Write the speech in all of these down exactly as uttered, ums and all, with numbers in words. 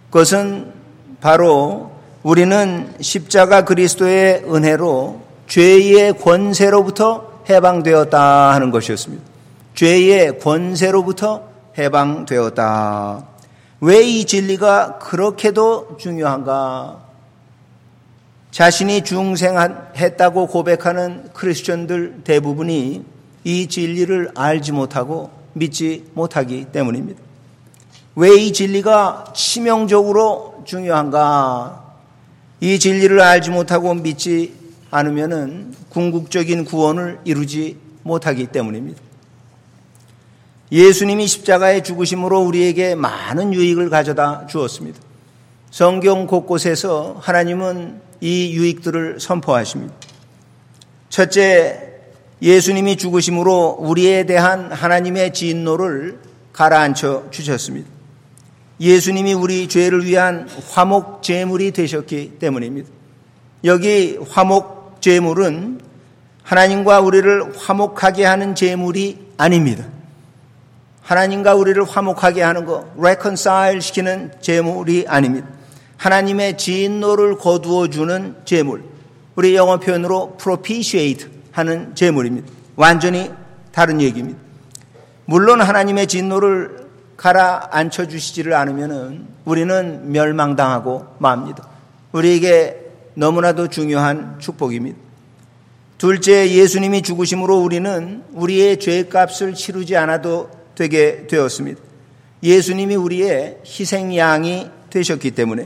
그것은 바로 우리는 십자가 그리스도의 은혜로 죄의 권세로부터 해방되었다 하는 것이었습니다. 죄의 권세로부터 해방되었다. 왜 이 진리가 그렇게도 중요한가? 자신이 중생했다고 고백하는 크리스천들 대부분이 이 진리를 알지 못하고 믿지 못하기 때문입니다. 왜 이 진리가 치명적으로 중요한가? 이 진리를 알지 못하고 믿지 않으면은 궁극적인 구원을 이루지 못하기 때문입니다. 예수님이 십자가의 죽으심으로 우리에게 많은 유익을 가져다 주었습니다. 성경 곳곳에서 하나님은 이 유익들을 선포하십니다. 첫째, 예수님이 죽으심으로 우리에 대한 하나님의 진노를 가라앉혀 주셨습니다. 예수님이 우리 죄를 위한 화목 제물이 되셨기 때문입니다. 여기 화목 제물은 하나님과 우리를 화목하게 하는 제물이 아닙니다. 하나님과 우리를 화목하게 하는 거, reconcile 시키는 제물이 아닙니다. 하나님의 진노를 거두어 주는 제물, 우리 영어 표현으로 propitiate 하는 제물입니다. 완전히 다른 얘기입니다. 물론 하나님의 진노를 가라앉혀 주시지를 않으면 우리는 멸망당하고 맙니다. 우리에게 너무나도 중요한 축복입니다. 둘째, 예수님이 죽으심으로 우리는 우리의 죄값을 치르지 않아도 되게 되었습니다. 예수님이 우리의 희생양이 되셨기 때문에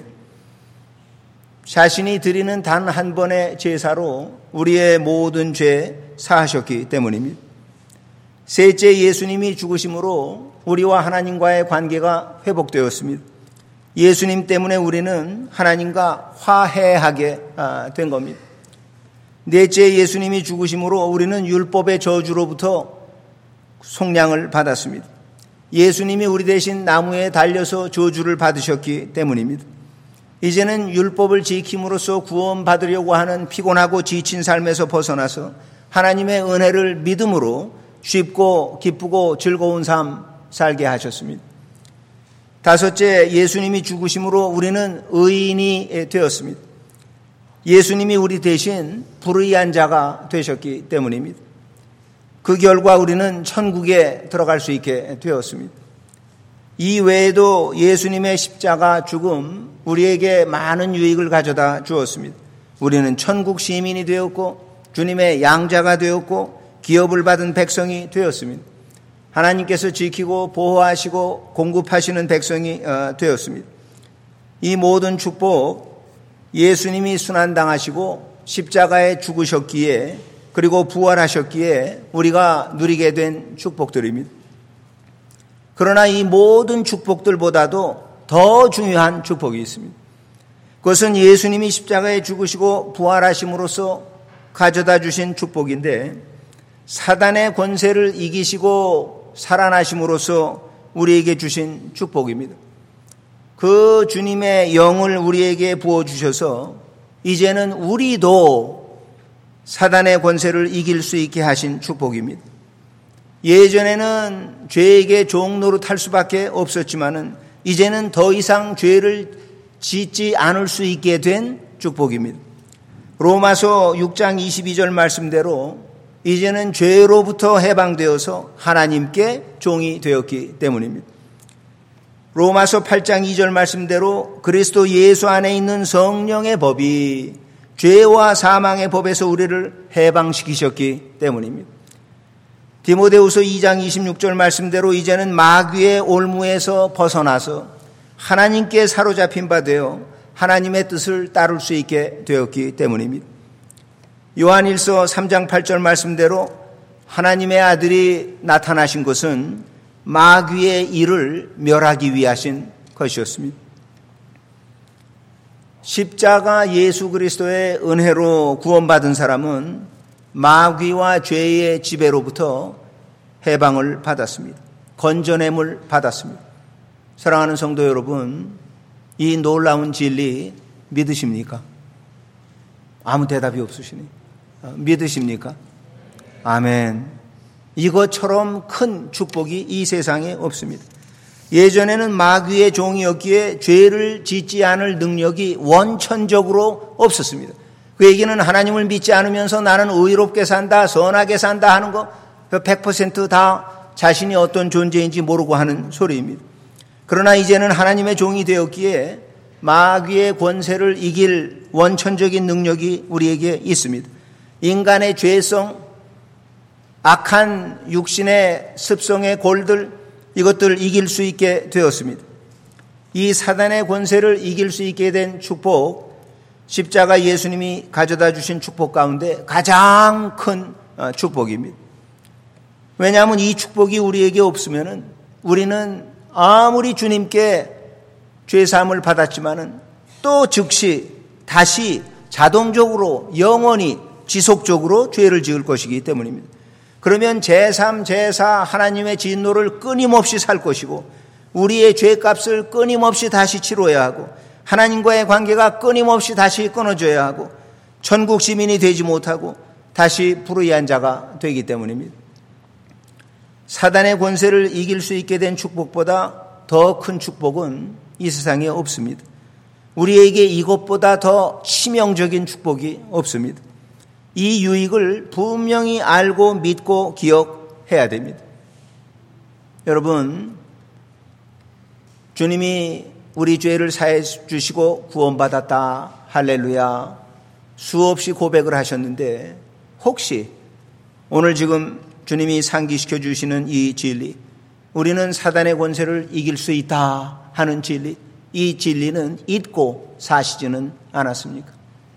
자신이 드리는 단 한 번의 제사로 우리의 모든 죄 사하셨기 때문입니다. 셋째, 예수님이 죽으심으로 우리와 하나님과의 관계가 회복되었습니다. 예수님 때문에 우리는 하나님과 화해하게 된 겁니다. 넷째, 예수님이 죽으심으로 우리는 율법의 저주로부터 속량을 받았습니다. 예수님이 우리 대신 나무에 달려서 저주를 받으셨기 때문입니다. 이제는 율법을 지킴으로써 구원받으려고 하는 피곤하고 지친 삶에서 벗어나서 하나님의 은혜를 믿음으로 쉽고 기쁘고 즐거운 삶 살게 하셨습니다. 다섯째, 예수님이 죽으심으로 우리는 의인이 되었습니다. 예수님이 우리 대신 불의한 자가 되셨기 때문입니다. 그 결과 우리는 천국에 들어갈 수 있게 되었습니다. 이 외에도 예수님의 십자가 죽음 우리에게 많은 유익을 가져다 주었습니다. 우리는 천국 시민이 되었고 주님의 양자가 되었고 기업을 받은 백성이 되었습니다. 하나님께서 지키고 보호하시고 공급하시는 백성이 되었습니다. 이 모든 축복, 예수님이 순환당하시고 십자가에 죽으셨기에 그리고 부활하셨기에 우리가 누리게 된 축복들입니다. 그러나 이 모든 축복들보다도 더 중요한 축복이 있습니다. 그것은 예수님이 십자가에 죽으시고 부활하심으로써 가져다 주신 축복인데 사단의 권세를 이기시고 살아나심으로써 우리에게 주신 축복입니다. 그 주님의 영을 우리에게 부어주셔서 이제는 우리도 사단의 권세를 이길 수 있게 하신 축복입니다. 예전에는 죄에게 종노릇할 수밖에 없었지만은 이제는 더 이상 죄를 짓지 않을 수 있게 된 축복입니다. 로마서 육 장 이십이 절 말씀대로 이제는 죄로부터 해방되어서 하나님께 종이 되었기 때문입니다. 로마서 팔 장 이 절 말씀대로 그리스도 예수 안에 있는 성령의 법이 죄와 사망의 법에서 우리를 해방시키셨기 때문입니다. 디모데후서 이 장 이십육 절 말씀대로 이제는 마귀의 올무에서 벗어나서 하나님께 사로잡힌 바 되어 하나님의 뜻을 따를 수 있게 되었기 때문입니다. 요한일서 삼 장 팔 절 말씀대로 하나님의 아들이 나타나신 것은 마귀의 일을 멸하기 위하신 것이었습니다. 십자가 예수 그리스도의 은혜로 구원받은 사람은 마귀와 죄의 지배로부터 해방을 받았습니다. 건져냄을 받았습니다. 사랑하는 성도 여러분, 이 놀라운 진리 믿으십니까? 아무 대답이 없으시니 믿으십니까? 아멘. 이것처럼 큰 축복이 이 세상에 없습니다. 예전에는 마귀의 종이었기에 죄를 짓지 않을 능력이 원천적으로 없었습니다. 그 얘기는 하나님을 믿지 않으면서 나는 의롭게 산다, 선하게 산다 하는 거 백 퍼센트 다 자신이 어떤 존재인지 모르고 하는 소리입니다. 그러나 이제는 하나님의 종이 되었기에 마귀의 권세를 이길 원천적인 능력이 우리에게 있습니다. 인간의 죄성, 악한 육신의 습성의 골들, 이것들을 이길 수 있게 되었습니다. 이 사단의 권세를 이길 수 있게 된 축복, 십자가 예수님이 가져다 주신 축복 가운데 가장 큰 축복입니다. 왜냐하면 이 축복이 우리에게 없으면 우리는 아무리 주님께 죄사함을 받았지만은 또 즉시 다시 자동적으로 영원히 지속적으로 죄를 지을 것이기 때문입니다. 그러면 제삼, 제사 하나님의 진노를 끊임없이 살 것이고 우리의 죄값을 끊임없이 다시 치러야 하고 하나님과의 관계가 끊임없이 다시 끊어져야 하고 천국 시민이 되지 못하고 다시 불의한 자가 되기 때문입니다. 사단의 권세를 이길 수 있게 된 축복보다 더 큰 축복은 이 세상에 없습니다. 우리에게 이것보다 더 치명적인 축복이 없습니다. 이 유익을 분명히 알고 믿고 기억해야 됩니다. 여러분, 주님이 우리 죄를 사해 주시고 구원받았다, 할렐루야, 수없이 고백을 하셨는데 혹시 오늘 지금 주님이 상기시켜 주시는 이 진리, 우리는 사단의 권세를 이길 수 있다 하는 진리, 이 진리는 잊고 사시지는 않았습니까?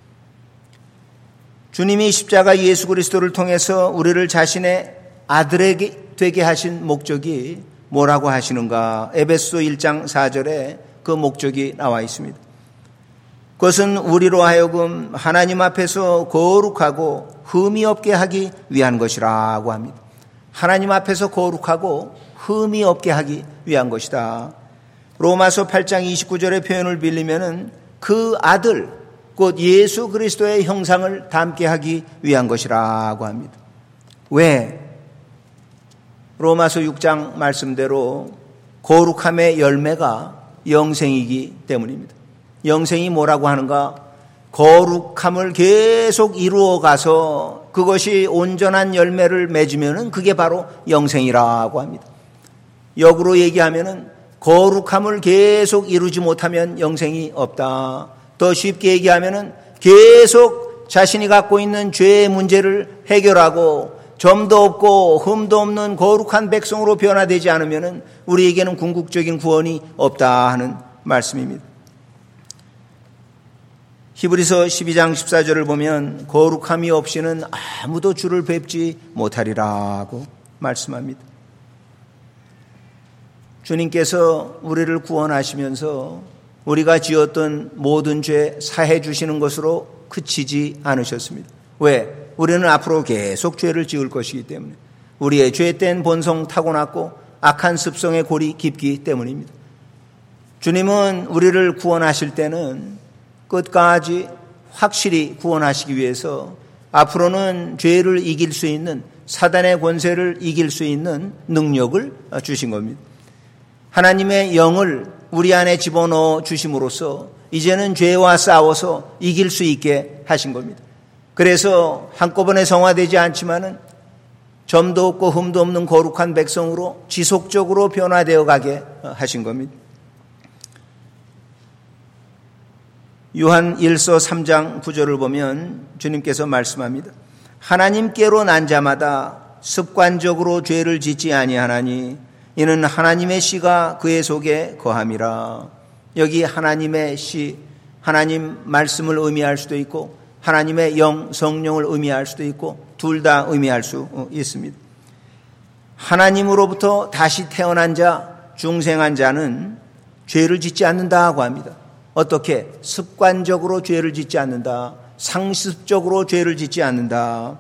주님이 십자가 예수 그리스도를 통해서 우리를 자신의 아들에게 되게 하신 목적이 뭐라고 하시는가? 에베소 일 장 사 절에 그 목적이 나와 있습니다. 그것은 우리로 하여금 하나님 앞에서 거룩하고 흠이 없게 하기 위한 것이라고 합니다. 하나님 앞에서 거룩하고 흠이 없게 하기 위한 것이다. 로마서 팔 장 이십구 절의 표현을 빌리면은 그 아들 곧 예수 그리스도의 형상을 닮게 하기 위한 것이라고 합니다. 왜? 로마서 육 장 말씀대로 거룩함의 열매가 영생이기 때문입니다. 영생이 뭐라고 하는가? 거룩함을 계속 이루어가서 그것이 온전한 열매를 맺으면 그게 바로 영생이라고 합니다. 역으로 얘기하면 거룩함을 계속 이루지 못하면 영생이 없다. 더 쉽게 얘기하면 계속 자신이 갖고 있는 죄의 문제를 해결하고 점도 없고 흠도 없는 거룩한 백성으로 변화되지 않으면 우리에게는 궁극적인 구원이 없다 하는 말씀입니다. 히브리서 십이 장 십사 절을 보면 거룩함이 없이는 아무도 주를 뵙지 못하리라고 말씀합니다. 주님께서 우리를 구원하시면서 우리가 지었던 모든 죄 사해 주시는 것으로 그치지 않으셨습니다. 왜? 우리는 앞으로 계속 죄를 지을 것이기 때문에, 우리의 죄된 본성 타고났고 악한 습성의 골이 깊기 때문입니다. 주님은 우리를 구원하실 때는 끝까지 확실히 구원하시기 위해서 앞으로는 죄를 이길 수 있는, 사단의 권세를 이길 수 있는 능력을 주신 겁니다. 하나님의 영을 우리 안에 집어넣어 주심으로써 이제는 죄와 싸워서 이길 수 있게 하신 겁니다. 그래서 한꺼번에 성화되지 않지만은 점도 없고 흠도 없는 거룩한 백성으로 지속적으로 변화되어 가게 하신 겁니다. 요한 일서 삼 장 구 절을 보면 주님께서 말씀합니다. 하나님께로 난 자마다 습관적으로 죄를 짓지 아니하나니 이는 하나님의 씨가 그의 속에 거함이라. 여기 하나님의 씨, 하나님 말씀을 의미할 수도 있고 하나님의 영, 성령을 의미할 수도 있고 둘 다 의미할 수 있습니다. 하나님으로부터 다시 태어난 자, 중생한 자는 죄를 짓지 않는다고 합니다. 어떻게? 습관적으로 죄를 짓지 않는다. 상습적으로 죄를 짓지 않는다.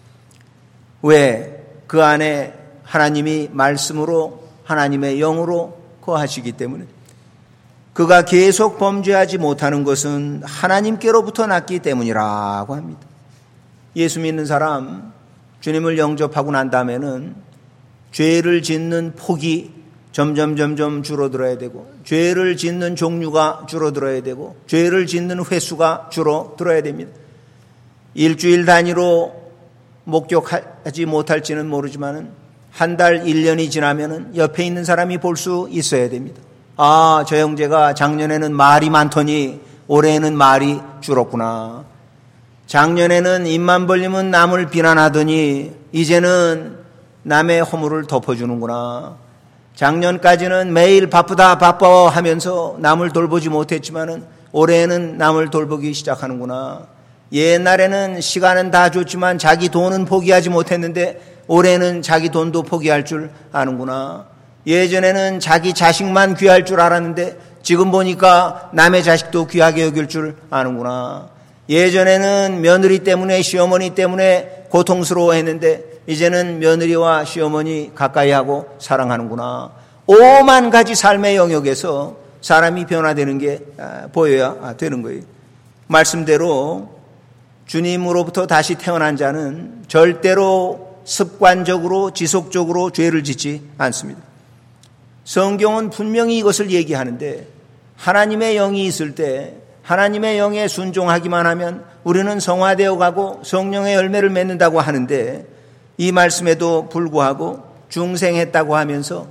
왜? 그 안에 하나님이 말씀으로 하나님의 영으로 거하시기 때문에. 그가 계속 범죄하지 못하는 것은 하나님께로부터 났기 때문이라고 합니다. 예수 믿는 사람, 주님을 영접하고 난 다음에는 죄를 짓는 폭이 점점 점점 줄어들어야 되고, 죄를 짓는 종류가 줄어들어야 되고, 죄를 짓는 횟수가 줄어들어야 됩니다. 일주일 단위로 목격하지 못할지는 모르지만 한 달, 일 년이 지나면은 옆에 있는 사람이 볼 수 있어야 됩니다. 아, 저 형제가 작년에는 말이 많더니 올해는 말이 줄었구나. 작년에는 입만 벌리면 남을 비난하더니 이제는 남의 허물을 덮어주는구나. 작년까지는 매일 바쁘다 바빠 하면서 남을 돌보지 못했지만은 올해는 남을 돌보기 시작하는구나. 옛날에는 시간은 다 줬지만 자기 돈은 포기하지 못했는데 올해는 자기 돈도 포기할 줄 아는구나. 예전에는 자기 자식만 귀할 줄 알았는데 지금 보니까 남의 자식도 귀하게 여길 줄 아는구나. 예전에는 며느리 때문에, 시어머니 때문에 고통스러워했는데 이제는 며느리와 시어머니 가까이 하고 사랑하는구나. 오만 가지 삶의 영역에서 사람이 변화되는 게 보여야 되는 거예요. 말씀대로 주님으로부터 다시 태어난 자는 절대로 습관적으로 지속적으로 죄를 짓지 않습니다. 성경은 분명히 이것을 얘기하는데, 하나님의 영이 있을 때 하나님의 영에 순종하기만 하면 우리는 성화되어 가고 성령의 열매를 맺는다고 하는데, 이 말씀에도 불구하고 중생했다고 하면서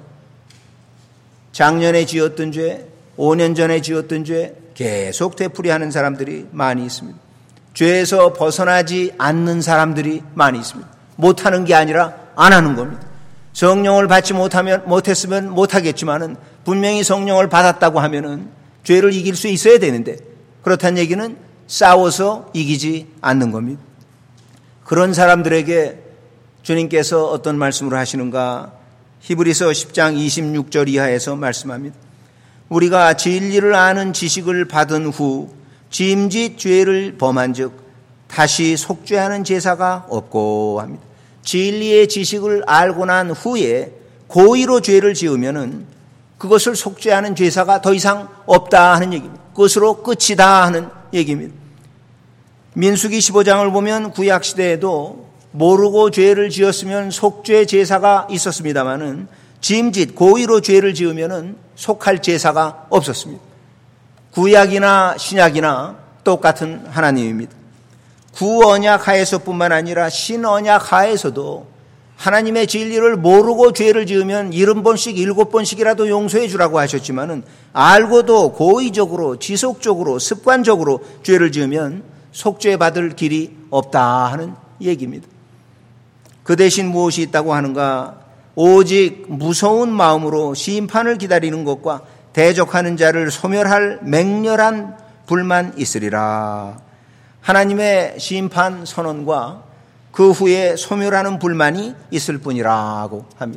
작년에 지었던 죄, 오 년 전에 지었던 죄 계속 되풀이하는 사람들이 많이 있습니다. 죄에서 벗어나지 않는 사람들이 많이 있습니다. 못하는 게 아니라 안 하는 겁니다. 성령을 받지 못하면, 못했으면 못하겠지만은 분명히 성령을 받았다고 하면은 죄를 이길 수 있어야 되는데, 그렇다는 얘기는 싸워서 이기지 않는 겁니다. 그런 사람들에게 주님께서 어떤 말씀을 하시는가? 히브리서 십 장 이십육 절 이하에서 말씀합니다. 우리가 진리를 아는 지식을 받은 후 짐짓 죄를 범한 즉 다시 속죄하는 제사가 없고 합니다. 진리의 지식을 알고 난 후에 고의로 죄를 지으면은 그것을 속죄하는 제사가 더 이상 없다 하는 얘기입니다. 그것으로 끝이다 하는 얘기입니다. 민수기 십오 장을 보면 구약 시대에도 모르고 죄를 지었으면 속죄 제사가 있었습니다만은 짐짓 고의로 죄를 지으면은 속할 제사가 없었습니다. 구약이나 신약이나 똑같은 하나님입니다. 구언약 하에서뿐만 아니라 신언약 하에서도 하나님의 진리를 모르고 죄를 지으면 일흔 번씩 일곱 번씩이라도 용서해 주라고 하셨지만은 알고도 고의적으로 지속적으로 습관적으로 죄를 지으면 속죄받을 길이 없다 하는 얘기입니다. 그 대신 무엇이 있다고 하는가? 오직 무서운 마음으로 심판을 기다리는 것과 대적하는 자를 소멸할 맹렬한 불만 있으리라. 하나님의 심판 선언과 그 후에 소멸하는 불만이 있을 뿐이라고 합니다.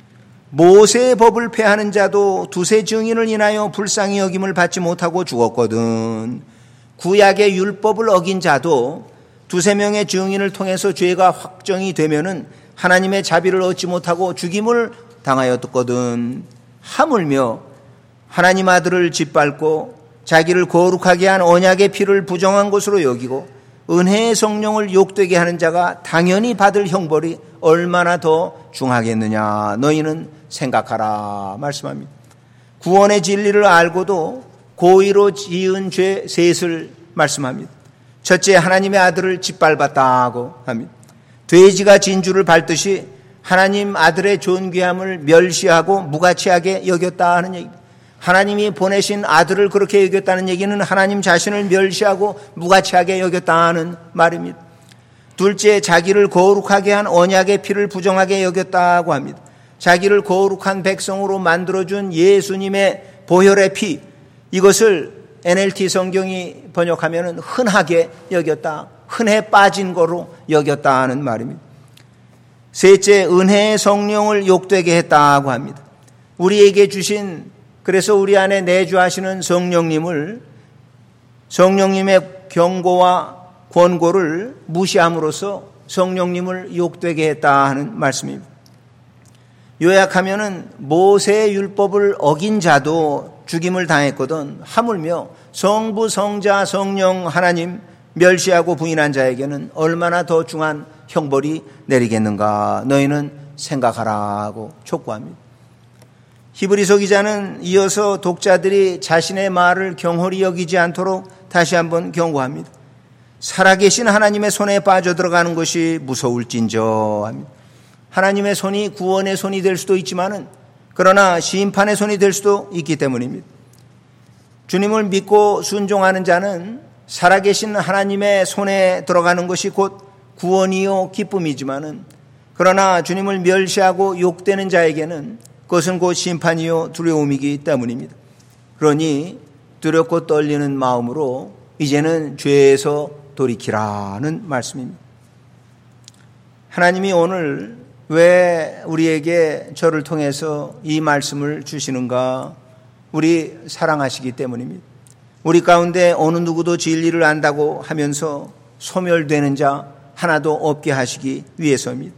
모세의 법을 폐하는 자도 두세 증인을 인하여 불쌍히 여김을 받지 못하고 죽었거든. 구약의 율법을 어긴 자도 두세 명의 증인을 통해서 죄가 확정이 되면은 하나님의 자비를 얻지 못하고 죽임을 당하였거든. 하물며 하나님 아들을 짓밟고 자기를 거룩하게 한 언약의 피를 부정한 것으로 여기고 은혜의 성령을 욕되게 하는 자가 당연히 받을 형벌이 얼마나 더 중하겠느냐 너희는 생각하라 말씀합니다. 구원의 진리를 알고도 고의로 지은 죄 셋을 말씀합니다. 첫째, 하나님의 아들을 짓밟았다고 합니다. 돼지가 진주를 밟듯이 하나님 아들의 존귀함을 멸시하고 무가치하게 여겼다 하는 얘기입니다. 하나님이 보내신 아들을 그렇게 여겼다는 얘기는 하나님 자신을 멸시하고 무가치하게 여겼다는 말입니다. 둘째, 자기를 거룩하게 한 언약의 피를 부정하게 여겼다고 합니다. 자기를 거룩한 백성으로 만들어준 예수님의 보혈의 피, 이것을 엔엘티 성경이 번역하면 흔하게 여겼다, 흔해 빠진 거로 여겼다 하는 말입니다. 셋째, 은혜의 성령을 욕되게 했다고 합니다. 우리에게 주신, 그래서 우리 안에 내주하시는 성령님을, 성령님의 경고와 권고를 무시함으로써 성령님을 욕되게 했다 하는 말씀입니다. 요약하면은 모세의 율법을 어긴 자도 죽임을 당했거든 하물며 성부, 성자, 성령 하나님 멸시하고 부인한 자에게는 얼마나 더 중한 형벌이 내리겠는가 너희는 생각하라고 촉구합니다. 히브리서 기자는 이어서 독자들이 자신의 말을 경홀히 여기지 않도록 다시 한번 경고합니다. 살아계신 하나님의 손에 빠져들어가는 것이 무서울진저 합니다. 하나님의 손이 구원의 손이 될 수도 있지만은 그러나 심판의 손이 될 수도 있기 때문입니다. 주님을 믿고 순종하는 자는 살아계신 하나님의 손에 들어가는 것이 곧 구원이요 기쁨이지만은 그러나 주님을 멸시하고 욕되는 자에게는 그것은 곧 심판이요 두려움이기 때문입니다. 그러니 두렵고 떨리는 마음으로 이제는 죄에서 돌이키라는 말씀입니다. 하나님이 오늘 왜 우리에게 저를 통해서 이 말씀을 주시는가? 우리 사랑하시기 때문입니다. 우리 가운데 어느 누구도 진리를 안다고 하면서 소멸되는 자 하나도 없게 하시기 위해서입니다.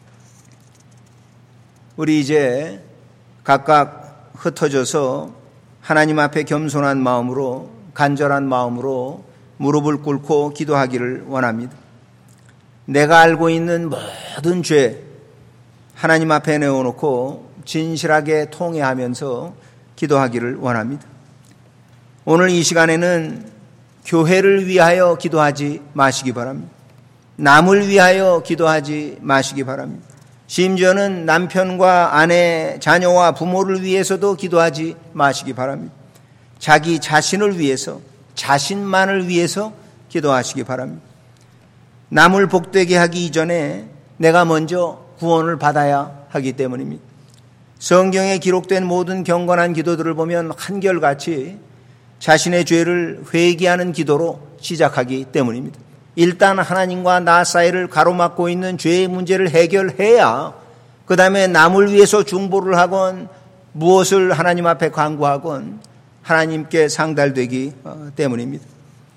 우리 이제 각각 흩어져서 하나님 앞에 겸손한 마음으로 간절한 마음으로 무릎을 꿇고 기도하기를 원합니다. 내가 알고 있는 모든 죄 하나님 앞에 내어놓고 진실하게 통회하면서 기도하기를 원합니다. 오늘 이 시간에는 교회를 위하여 기도하지 마시기 바랍니다. 남을 위하여 기도하지 마시기 바랍니다. 심지어는 남편과 아내, 자녀와 부모를 위해서도 기도하지 마시기 바랍니다. 자기 자신을 위해서, 자신만을 위해서 기도하시기 바랍니다. 남을 복되게 하기 이전에 내가 먼저 구원을 받아야 하기 때문입니다. 성경에 기록된 모든 경건한 기도들을 보면 한결같이 자신의 죄를 회개하는 기도로 시작하기 때문입니다. 일단 하나님과 나 사이를 가로막고 있는 죄의 문제를 해결해야 그 다음에 남을 위해서 중보를 하건 무엇을 하나님 앞에 간구하건 하나님께 상달되기 때문입니다.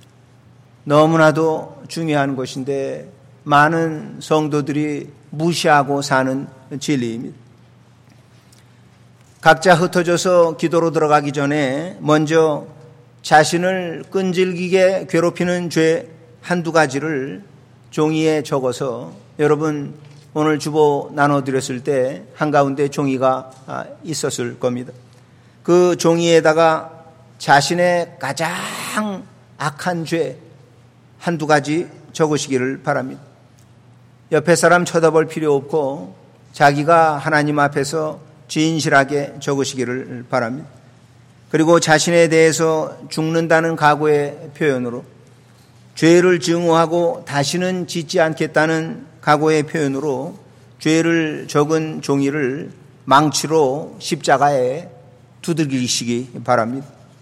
너무나도 중요한 것인데 많은 성도들이 무시하고 사는 진리입니다. 각자 흩어져서 기도로 들어가기 전에 먼저 자신을 끈질기게 괴롭히는 죄 한두 가지를 종이에 적어서 여러분 오늘 주보 나눠드렸을 때 한가운데 종이가 있었을 겁니다. 그 종이에다가 자신의 가장 악한 죄 한두 가지 적으시기를 바랍니다. 옆에 사람 쳐다볼 필요 없고 자기가 하나님 앞에서 진실하게 적으시기를 바랍니다. 그리고 자신에 대해서 죽는다는 각오의 표현으로 죄를 증오하고 다시는 짓지 않겠다는 각오의 표현으로 죄를 적은 종이를 망치로 십자가에 두들기시기 바랍니다.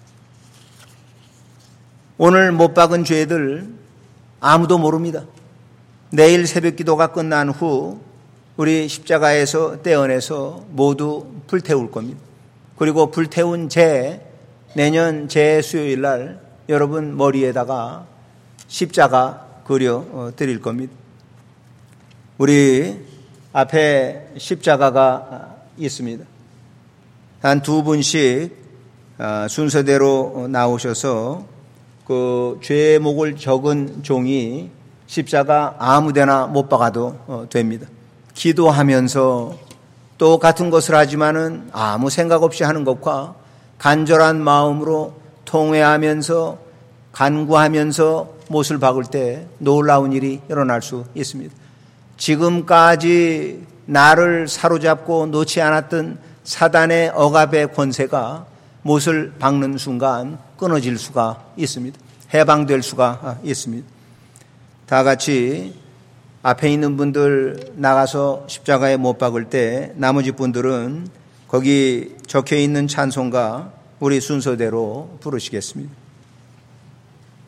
오늘 못 박은 죄들 아무도 모릅니다. 내일 새벽 기도가 끝난 후 우리 십자가에서 떼어내서 모두 불태울 겁니다. 그리고 불태운 재 내년 재 수요일 날 여러분 머리에다가 십자가 그려 드릴 겁니다. 우리 앞에 십자가가 있습니다. 한 두 분씩 순서대로 나오셔서 그 죄목을 적은 종이 십자가 아무데나 못 박아도 됩니다. 기도하면서 똑같은 것을 하지만은 아무 생각 없이 하는 것과 간절한 마음으로 통회하면서 간구하면서 못을 박을 때 놀라운 일이 일어날 수 있습니다. 지금까지 나를 사로잡고 놓지 않았던 사단의 억압의 권세가 못을 박는 순간 끊어질 수가 있습니다. 해방될 수가 있습니다. 다 같이 앞에 있는 분들 나가서 십자가에 못 박을 때 나머지 분들은 거기 적혀 있는 찬송가 우리 순서대로 부르시겠습니다.